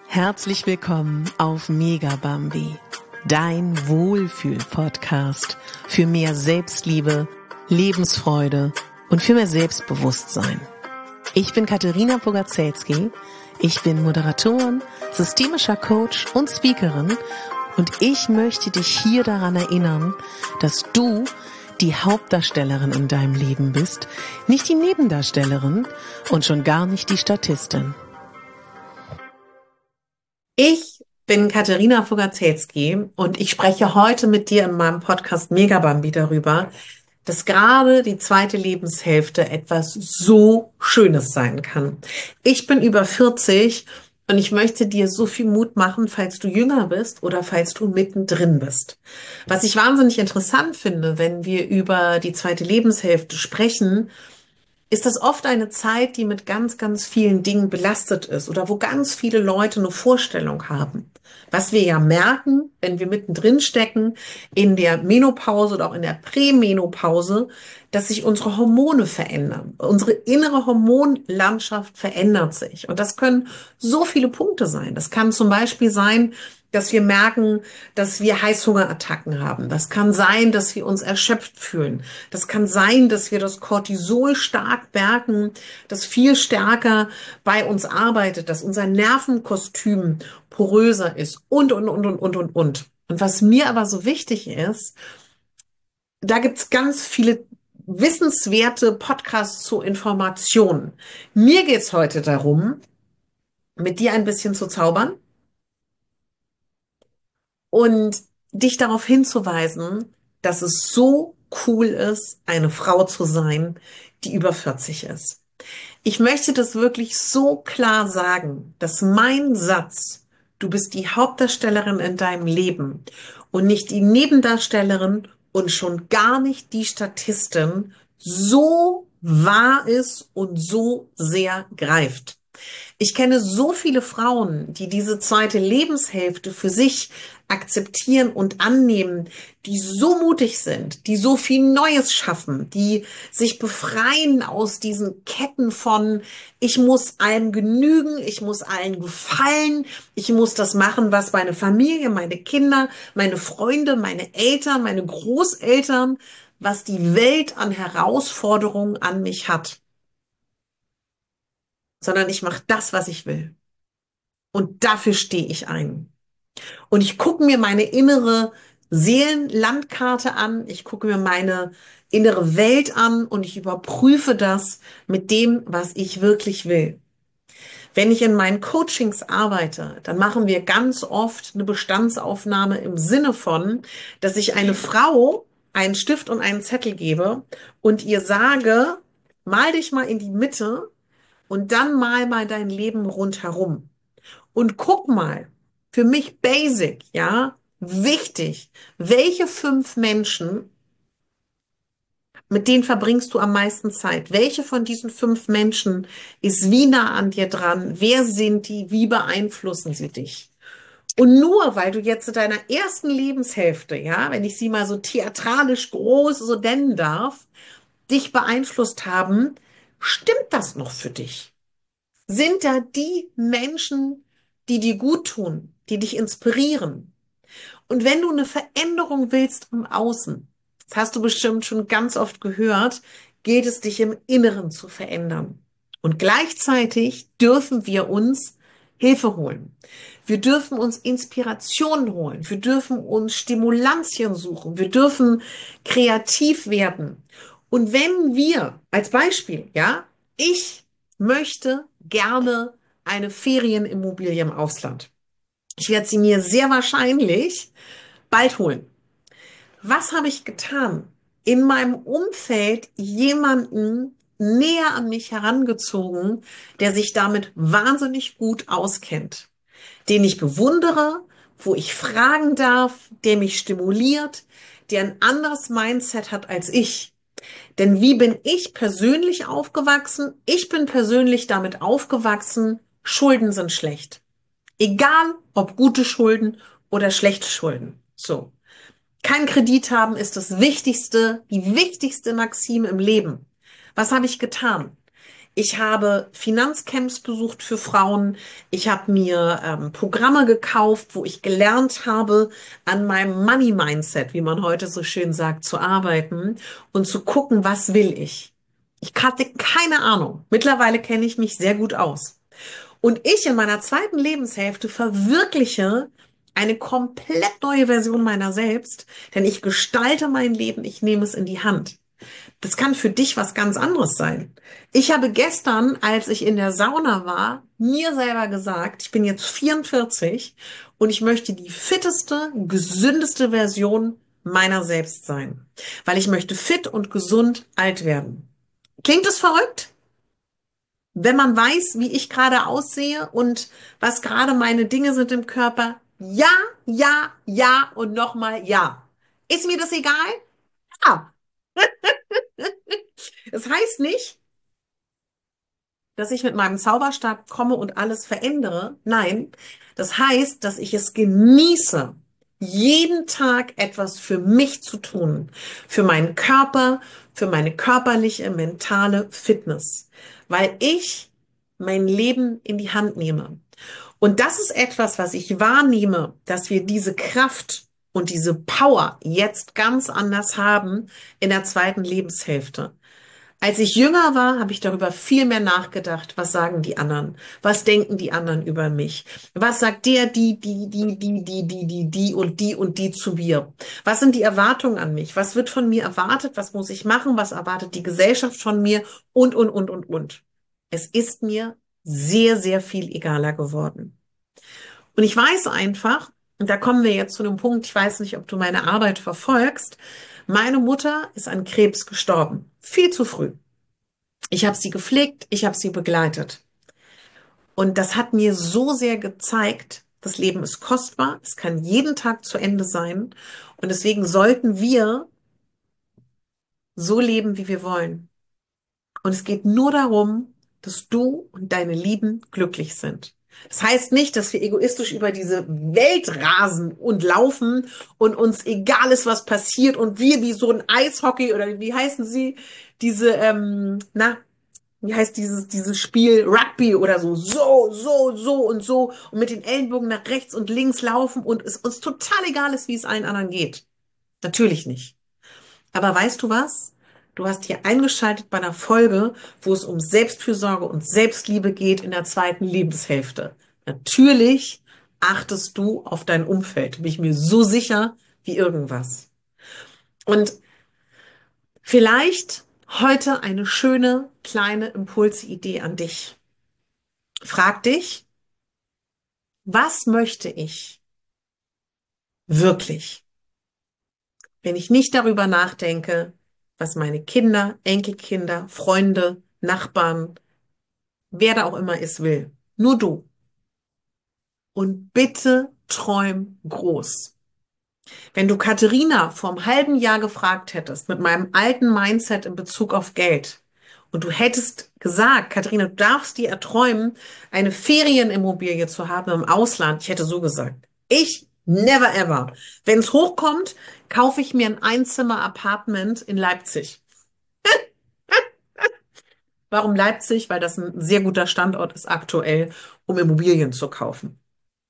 Herzlich willkommen auf Megabambi, dein Wohlfühl-Podcast für mehr Selbstliebe, Lebensfreude und für mehr Selbstbewusstsein. Ich bin Katharina Bogaczewski, ich bin Moderatorin, systemischer Coach und Speakerin und ich möchte dich hier daran erinnern, dass du die Hauptdarstellerin in deinem Leben bist, nicht die Nebendarstellerin und schon gar nicht die Statistin. Ich bin Katharina Bogaczewski und ich spreche heute mit dir in meinem Podcast Megabambi darüber, dass gerade die zweite Lebenshälfte etwas so Schönes sein kann. Ich bin über 40 und ich möchte dir so viel Mut machen, falls du jünger bist oder falls du mittendrin bist. Was ich wahnsinnig interessant finde, wenn wir über die zweite Lebenshälfte sprechen, ist das oft eine Zeit, die mit ganz, ganz vielen Dingen belastet ist oder wo ganz viele Leute eine Vorstellung haben. Was wir ja merken, wenn wir mittendrin stecken, in der Menopause oder auch in der Prämenopause, dass sich unsere Hormone verändern. Unsere innere Hormonlandschaft verändert sich. Und das können so viele Punkte sein. Das kann zum Beispiel sein, dass wir merken, dass wir Heißhungerattacken haben. Das kann sein, dass wir uns erschöpft fühlen. Das kann sein, dass wir das Cortisol stark merken, das viel stärker bei uns arbeitet, dass unser Nervenkostüm poröser ist und. Und was mir aber so wichtig ist, da gibt's ganz viele wissenswerte Podcasts zu Informationen. Mir geht's heute darum, mit dir ein bisschen zu zaubern und dich darauf hinzuweisen, dass es so cool ist, eine Frau zu sein, die über 40 ist. Ich möchte das wirklich so klar sagen, dass mein Satz, du bist die Hauptdarstellerin in deinem Leben und nicht die Nebendarstellerin und schon gar nicht die Statistin, so wahr ist und so sehr greift. Ich kenne so viele Frauen, die diese zweite Lebenshälfte für sich akzeptieren und annehmen, die so mutig sind, die so viel Neues schaffen, die sich befreien aus diesen Ketten von, ich muss allen genügen, ich muss allen gefallen, ich muss das machen, was meine Familie, meine Kinder, meine Freunde, meine Eltern, meine Großeltern, was die Welt an Herausforderungen an mich hat, sondern ich mache das, was ich will. Und dafür stehe ich ein. Und ich gucke mir meine innere Seelenlandkarte an, ich gucke mir meine innere Welt an und ich überprüfe das mit dem, was ich wirklich will. Wenn ich in meinen Coachings arbeite, dann machen wir ganz oft eine Bestandsaufnahme im Sinne von, dass ich eine Frau einen Stift und einen Zettel gebe und ihr sage, mal dich mal in die Mitte und dann mal dein Leben rundherum. Und guck mal, für mich basic, ja, wichtig, welche 5 Menschen, mit denen verbringst du am meisten Zeit? Welche von diesen 5 Menschen ist wie nah an dir dran? Wer sind die? Wie beeinflussen sie dich? Und nur weil du jetzt in deiner ersten Lebenshälfte, ja, wenn ich sie mal so theatralisch groß so nennen darf, dich beeinflusst haben, stimmt das noch für dich? Sind da die Menschen, die dir gut tun, die dich inspirieren? Und wenn du eine Veränderung willst im Außen, das hast du bestimmt schon ganz oft gehört, gilt es, dich im Inneren zu verändern. Und gleichzeitig dürfen wir uns Hilfe holen. Wir dürfen uns Inspiration holen. Wir dürfen uns Stimulantien suchen. Wir dürfen kreativ werden. Und wenn wir, als Beispiel, ja, ich möchte gerne eine Ferienimmobilie im Ausland. Ich werde sie mir sehr wahrscheinlich bald holen. Was habe ich getan? In meinem Umfeld jemanden näher an mich herangezogen, der sich damit wahnsinnig gut auskennt, den ich bewundere, wo ich fragen darf, der mich stimuliert, der ein anderes Mindset hat als ich. Denn wie bin ich persönlich aufgewachsen? Ich bin persönlich damit aufgewachsen, Schulden sind schlecht. Egal, ob gute Schulden oder schlechte Schulden. So. Kein Kredit haben ist das Wichtigste, die wichtigste Maxime im Leben. Was habe ich getan? Ich habe Finanzcamps besucht für Frauen. Ich habe mir Programme gekauft, wo ich gelernt habe, an meinem Money Mindset, wie man heute so schön sagt, zu arbeiten und zu gucken, was will ich. Ich hatte keine Ahnung. Mittlerweile kenne ich mich sehr gut aus. Und ich in meiner zweiten Lebenshälfte verwirkliche eine komplett neue Version meiner selbst, denn ich gestalte mein Leben, ich nehme es in die Hand. Das kann für dich was ganz anderes sein. Ich habe gestern, als ich in der Sauna war, mir selber gesagt, ich bin jetzt 44 und ich möchte die fitteste, gesündeste Version meiner selbst sein, weil ich möchte fit und gesund alt werden. Klingt es verrückt? Wenn man weiß, wie ich gerade aussehe und was gerade meine Dinge sind im Körper, ja, ja, ja und nochmal ja. Ist mir das egal? Ja. Das heißt nicht, dass ich mit meinem Zauberstab komme und alles verändere. Nein, das heißt, dass ich es genieße, jeden Tag etwas für mich zu tun, für meinen Körper, für meine körperliche, mentale Fitness, weil ich mein Leben in die Hand nehme. Und das ist etwas, was ich wahrnehme, dass wir diese Kraft und diese Power jetzt ganz anders haben in der zweiten Lebenshälfte. Als ich jünger war, habe ich darüber viel mehr nachgedacht. Was sagen die anderen? Was denken die anderen über mich? Was sagt der, die und die zu mir? Was sind die Erwartungen an mich? Was wird von mir erwartet? Was muss ich machen? Was erwartet die Gesellschaft von mir? Und. Es ist mir sehr, sehr viel egaler geworden. Und ich weiß einfach, und da kommen wir jetzt zu einem Punkt, ich weiß nicht, ob du meine Arbeit verfolgst. Meine Mutter ist an Krebs gestorben. Viel zu früh. Ich habe sie gepflegt, ich habe sie begleitet. Und das hat mir so sehr gezeigt, das Leben ist kostbar, es kann jeden Tag zu Ende sein. Und deswegen sollten wir so leben, wie wir wollen. Und es geht nur darum, dass du und deine Lieben glücklich sind. Das heißt nicht, dass wir egoistisch über diese Welt rasen und laufen und uns egal ist, was passiert und wir wie so ein Eishockey oder wie heißen sie, diese, wie heißt dieses Spiel Rugby oder so, und mit den Ellenbogen nach rechts und links laufen und es uns total egal ist, wie es allen anderen geht. Natürlich nicht. Aber weißt du was? Du hast hier eingeschaltet bei einer Folge, wo es um Selbstfürsorge und Selbstliebe geht in der zweiten Lebenshälfte. Natürlich achtest du auf dein Umfeld. Bin ich mir so sicher wie irgendwas. Und vielleicht heute eine schöne kleine Impulsidee an dich. Frag dich, was möchte ich wirklich, wenn ich nicht darüber nachdenke, was meine Kinder, Enkelkinder, Freunde, Nachbarn, wer da auch immer ist, will. Nur du. Und bitte träum groß. Wenn du Katharina vor einem halben Jahr gefragt hättest, mit meinem alten Mindset in Bezug auf Geld, und du hättest gesagt, Katharina, du darfst dir erträumen, eine Ferienimmobilie zu haben im Ausland, ich hätte so gesagt. Ich never ever. Wenn es hochkommt, kaufe ich mir ein Einzimmer-Apartment in Leipzig. Warum Leipzig? Weil das ein sehr guter Standort ist aktuell, um Immobilien zu kaufen.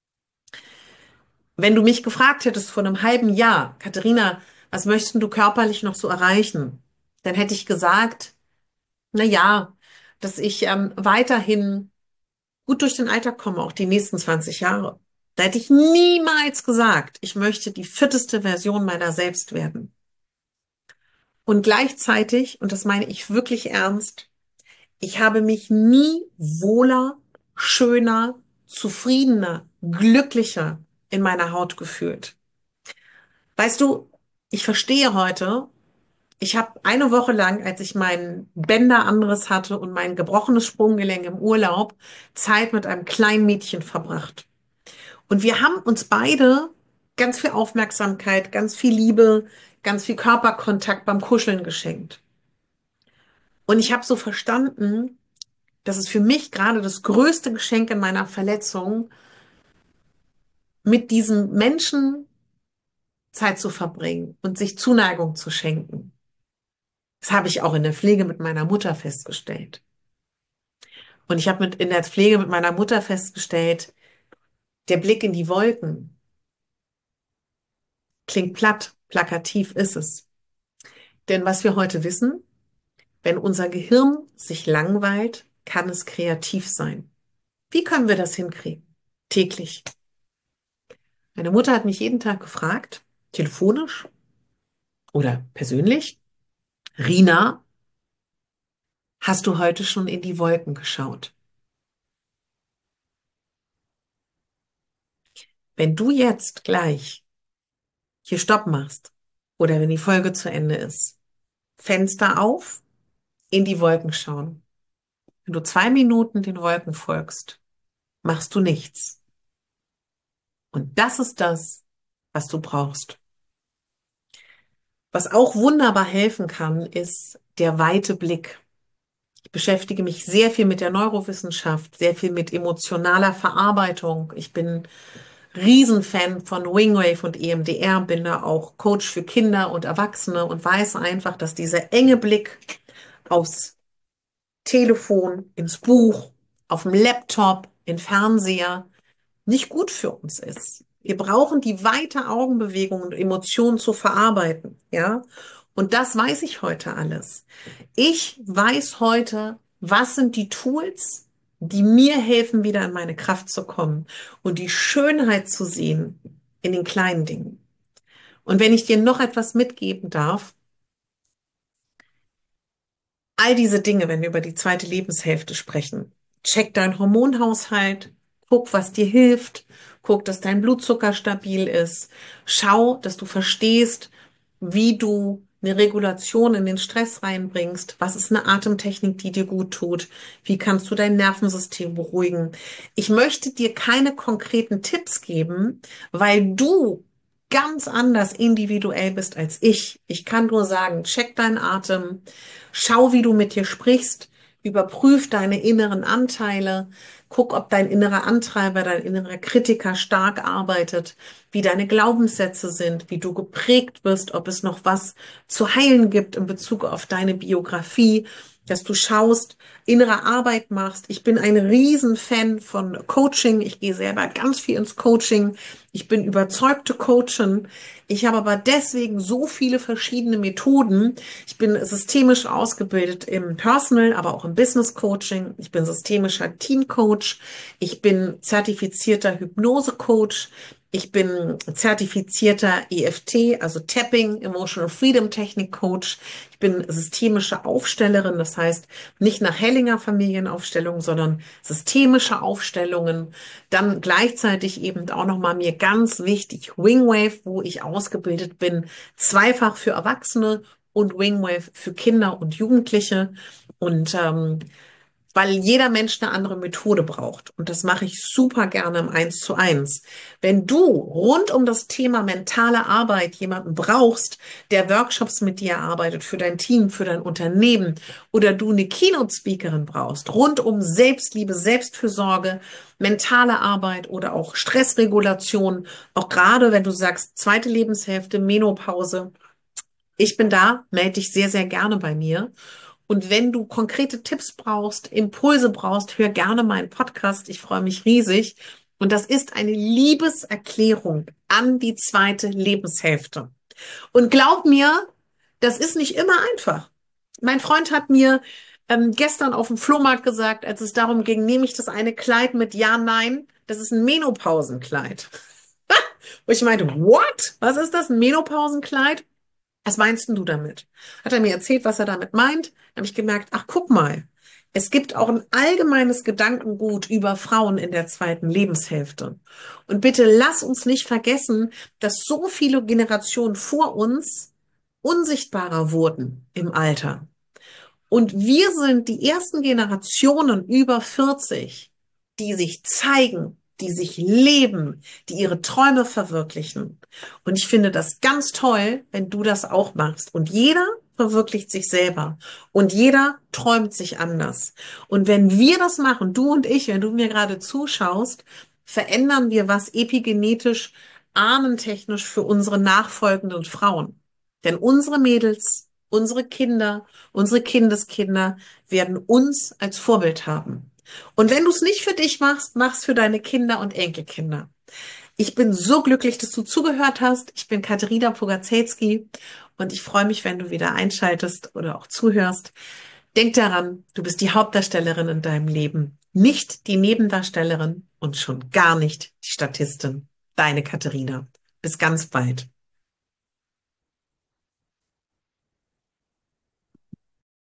Wenn du mich gefragt hättest vor einem halben Jahr, Katharina, was möchtest du körperlich noch so erreichen? Dann hätte ich gesagt, na ja, dass ich weiterhin gut durch den Alltag komme, auch die nächsten 20 Jahre. Da hätte ich niemals gesagt, ich möchte die fitteste Version meiner selbst werden. Und gleichzeitig, und das meine ich wirklich ernst, ich habe mich nie wohler, schöner, zufriedener, glücklicher in meiner Haut gefühlt. Weißt du, ich verstehe heute, ich habe eine Woche lang, als ich meinen Bänderanriss hatte und mein gebrochenes Sprunggelenk im Urlaub, Zeit mit einem kleinen Mädchen verbracht. Und wir haben uns beide ganz viel Aufmerksamkeit, ganz viel Liebe, ganz viel Körperkontakt beim Kuscheln geschenkt. Und ich habe so verstanden, dass es für mich gerade das größte Geschenk in meiner Verletzung, mit diesem Menschen Zeit zu verbringen und sich Zuneigung zu schenken. Das habe ich auch in der Pflege mit meiner Mutter festgestellt. Und ich habe in der Pflege mit meiner Mutter festgestellt, der Blick in die Wolken klingt platt, plakativ ist es. Denn was wir heute wissen, wenn unser Gehirn sich langweilt, kann es kreativ sein. Wie können wir das hinkriegen? Täglich. Meine Mutter hat mich jeden Tag gefragt, telefonisch oder persönlich, Rina, hast du heute schon in die Wolken geschaut? Wenn du jetzt gleich hier Stopp machst oder wenn die Folge zu Ende ist, Fenster auf, in die Wolken schauen. Wenn du 2 Minuten den Wolken folgst, machst du nichts. Und das ist das, was du brauchst. Was auch wunderbar helfen kann, ist der weite Blick. Ich beschäftige mich sehr viel mit der Neurowissenschaft, sehr viel mit emotionaler Verarbeitung. Ich bin Riesenfan von Wingwave und EMDR, bin da auch Coach für Kinder und Erwachsene und weiß einfach, dass dieser enge Blick aufs Telefon, ins Buch, auf dem Laptop, in Fernseher nicht gut für uns ist. Wir brauchen die weite Augenbewegung und Emotionen zu verarbeiten, ja? Und das weiß ich heute alles. Ich weiß heute, was sind die Tools, die mir helfen, wieder in meine Kraft zu kommen und die Schönheit zu sehen in den kleinen Dingen. Und wenn ich dir noch etwas mitgeben darf, all diese Dinge, wenn wir über die zweite Lebenshälfte sprechen, check deinen Hormonhaushalt, guck, was dir hilft, guck, dass dein Blutzucker stabil ist, schau, dass du verstehst, wie du eine Regulation in den Stress reinbringst, was ist eine Atemtechnik, die dir gut tut, wie kannst du dein Nervensystem beruhigen. Ich möchte dir keine konkreten Tipps geben, weil du ganz anders individuell bist als ich. Ich kann nur sagen, check deinen Atem, schau, wie du mit dir sprichst, überprüf deine inneren Anteile, guck, ob dein innerer Antreiber, dein innerer Kritiker stark arbeitet, wie deine Glaubenssätze sind, wie du geprägt wirst, ob es noch was zu heilen gibt in Bezug auf deine Biografie, dass du schaust, innere Arbeit machst. Ich bin ein Riesenfan von Coaching. Ich gehe selber ganz viel ins Coaching. Ich bin überzeugte Coachin. Ich habe aber deswegen so viele verschiedene Methoden. Ich bin systemisch ausgebildet im Personal, aber auch im Business Coaching. Ich bin systemischer Team Coach. Ich bin zertifizierter Hypnose Coach. Ich bin zertifizierter EFT, also Tapping, Emotional Freedom Technik Coach. Ich bin systemische Aufstellerin, das heißt nicht nach Hellinger Familienaufstellung, sondern systemische Aufstellungen. Dann gleichzeitig eben auch nochmal mir ganz wichtig Wingwave, wo ich ausgebildet bin, zweifach für Erwachsene und Wingwave für Kinder und Jugendliche. Und weil jeder Mensch eine andere Methode braucht. Und das mache ich super gerne im 1:1. Wenn du rund um das Thema mentale Arbeit jemanden brauchst, der Workshops mit dir arbeitet, für dein Team, für dein Unternehmen, oder du eine Keynote-Speakerin brauchst, rund um Selbstliebe, Selbstfürsorge, mentale Arbeit oder auch Stressregulation, auch gerade wenn du sagst, zweite Lebenshälfte, Menopause, ich bin da, melde dich sehr, sehr gerne bei mir. Und wenn du konkrete Tipps brauchst, Impulse brauchst, hör gerne meinen Podcast. Ich freue mich riesig. Und das ist eine Liebeserklärung an die zweite Lebenshälfte. Und glaub mir, das ist nicht immer einfach. Mein Freund hat mir gestern auf dem Flohmarkt gesagt, als es darum ging, nehme ich das eine Kleid mit Ja, Nein? Das ist ein Menopausenkleid. Und ich meinte, what? Was ist das? Ein Menopausenkleid? Was meinst denn du damit? Hat er mir erzählt, was er damit meint? Dann habe ich gemerkt, ach, guck mal, es gibt auch ein allgemeines Gedankengut über Frauen in der zweiten Lebenshälfte. Und bitte lass uns nicht vergessen, dass so viele Generationen vor uns unsichtbarer wurden im Alter. Und wir sind die ersten Generationen über 40, die sich zeigen, die sich leben, die ihre Träume verwirklichen. Und ich finde das ganz toll, wenn du das auch machst. Und jeder verwirklicht sich selber. Und jeder träumt sich anders. Und wenn wir das machen, du und ich, wenn du mir gerade zuschaust, verändern wir was epigenetisch, ahnentechnisch für unsere nachfolgenden Frauen. Denn unsere Mädels, unsere Kinder, unsere Kindeskinder werden uns als Vorbild haben. Und wenn du es nicht für dich machst, mach's für deine Kinder und Enkelkinder. Ich bin so glücklich, dass du zugehört hast. Ich bin Katharina Pogaczewski und ich freue mich, wenn du wieder einschaltest oder auch zuhörst. Denk daran, du bist die Hauptdarstellerin in deinem Leben, nicht die Nebendarstellerin und schon gar nicht die Statistin. Deine Katharina. Bis ganz bald.